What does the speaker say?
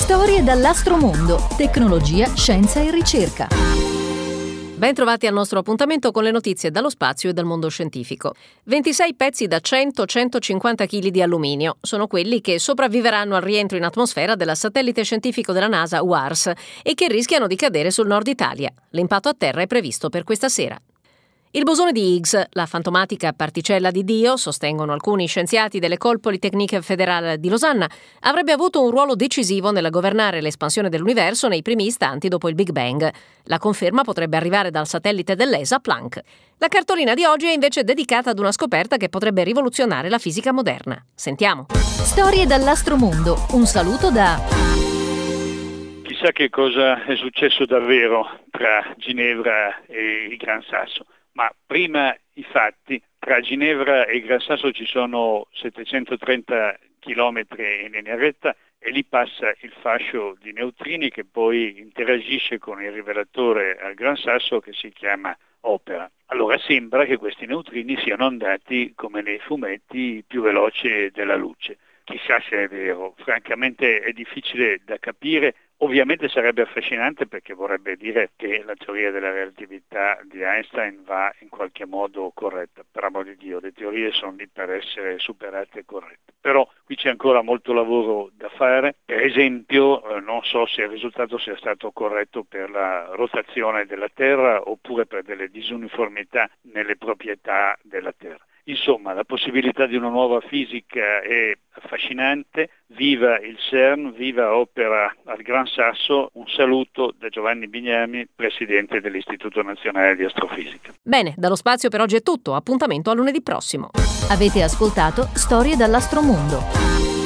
Storie dall'astromondo, tecnologia, scienza e ricerca. Ben trovati al nostro appuntamento con le notizie dallo spazio e dal mondo scientifico. 26 pezzi da 100-150 kg di alluminio sono quelli che sopravviveranno al rientro in atmosfera del satellite scientifico della NASA WARS e che rischiano di cadere sul nord Italia. L'impatto a terra è previsto per questa sera. Il bosone di Higgs, la fantomatica particella di Dio, sostengono alcuni scienziati dell'École Polytechnique Fédérale di Losanna, avrebbe avuto un ruolo decisivo nel governare l'espansione dell'universo nei primi istanti dopo il Big Bang. La conferma potrebbe arrivare dal satellite dell'ESA Planck. La cartolina di oggi è invece dedicata ad una scoperta che potrebbe rivoluzionare la fisica moderna. Sentiamo. Storie dall'astromondo. Un saluto da... Chissà che cosa è successo davvero tra Ginevra e il Gran Sasso. Ma prima i fatti: tra Ginevra e il Gran Sasso ci sono 730 chilometri in linea retta e lì passa il fascio di neutrini che poi interagisce con il rivelatore al Gran Sasso che si chiama Opera. Allora sembra che questi neutrini siano andati, come nei fumetti, più veloci della luce. Chissà se è vero, francamente è difficile da capire. Ovviamente sarebbe affascinante perché vorrebbe dire che la teoria della relatività di Einstein va in qualche modo corretta. Per amor di Dio, le teorie sono lì per essere superate e corrette. Però qui c'è ancora molto lavoro da fare. Per esempio, non so se il risultato sia stato corretto per la rotazione della Terra oppure per delle disuniformità nelle proprietà della Terra. Insomma, la possibilità di una nuova fisica è affascinante. Viva il CERN, viva Opera al Gran Sasso. Un saluto da Giovanni Bignami, presidente dell'Istituto Nazionale di Astrofisica. Bene, dallo spazio per oggi è tutto. Appuntamento a lunedì prossimo. Avete ascoltato Storie dall'astromondo.